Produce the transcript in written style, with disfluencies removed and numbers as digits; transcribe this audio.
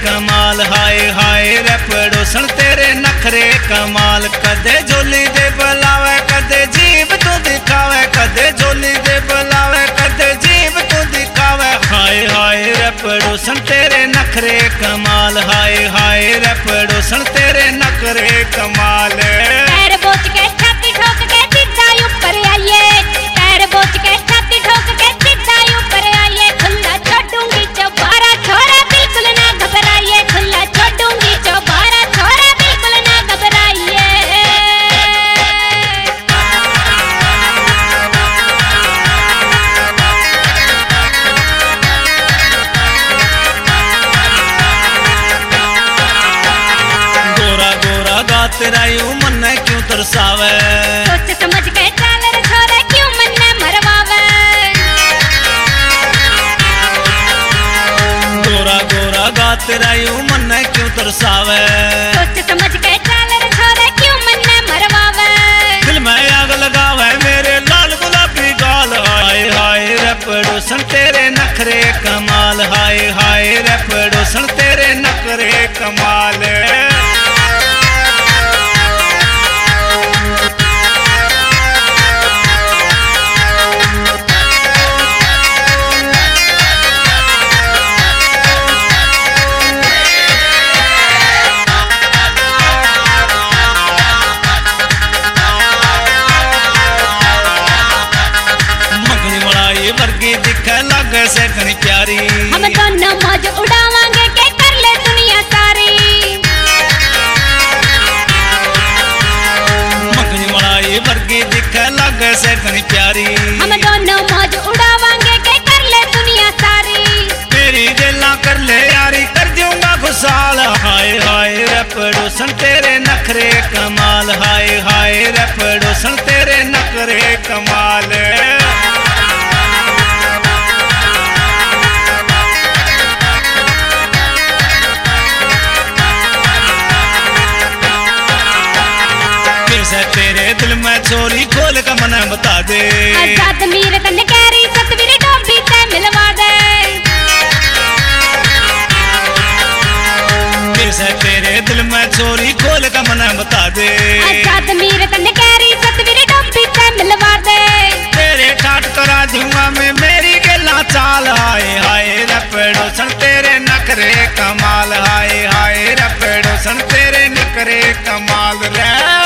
कमाल हाय हाय रे पड़ोसन तेरे नखरे कमाल कदे झोली दे बुलावे कदे जीभ तू दिखावे कदे झोली दे बुलावे कदे जीभ तू दिखावे हाय हाय रे पड़ोसन तेरे नखरे कमाल हाय हाय रे पड़ोसन तेरे नखरे कमाल पैर बोच के छाती ठोक के सीधा ऊपर आइए पैर बोच के छाती ठोक के सीधा ऊपर आइए खुला छोड़ूंगी चौबारा छोरा बिल्कुल ना घबराइए खुला छोड़ूंगी चौबारा छोरा बिल्कुल ना घबराइए गोरा गोरा गात रायू मन क्यों तरसावे सोच समझ के चाल रे छोरे क्यों मन मरवावे गोरा गोरा गात रायू मन क्यों तरसावे सोच समझ के चाल रे छोरे क्यों मन मरवावे दिल में आग लगावे मेरे लाल गुलाबी गाल हाय हाय रे पड़ोसन तेरे नखरे कमाल हाय हाय रे पड़ोसन तेरे नखरे कमाल वर्गी दिखे लगे से घनी प्यारी हम दोनों मौज उड़ावांगे के कर ले दुनिया सारी मगनी मलाई वर्गी दिखे लगे से घनी प्यारी हम दोनों मौज उड़ावांगे के कर ले दुनिया सारी मेरी दिला कर ले यारी कर दूंगा खुशहाल हाय हाय रे पड़ोसन तेरे नखरे कमाल हाय हाय रे पड़ोसन तेरे नखरे कमाल तेरे दिल में चोरी खोल का मन बता दे आजाद मीर तन कैरी सतवीर डोबी ते मिलवा दे कैसे तेरे दिल में चोरी खोल का मन बता दे आजाद मीर तन कैरी सतवीर डोबी ते मिलवा दे तेरे ठाट करा दूंगा मैं मेरी गला चाल हाय हाय रे पड़ोसन तेरे नखरे कमाल हाय हाय रे पड़ोसन तेरे नखरे कमाल रे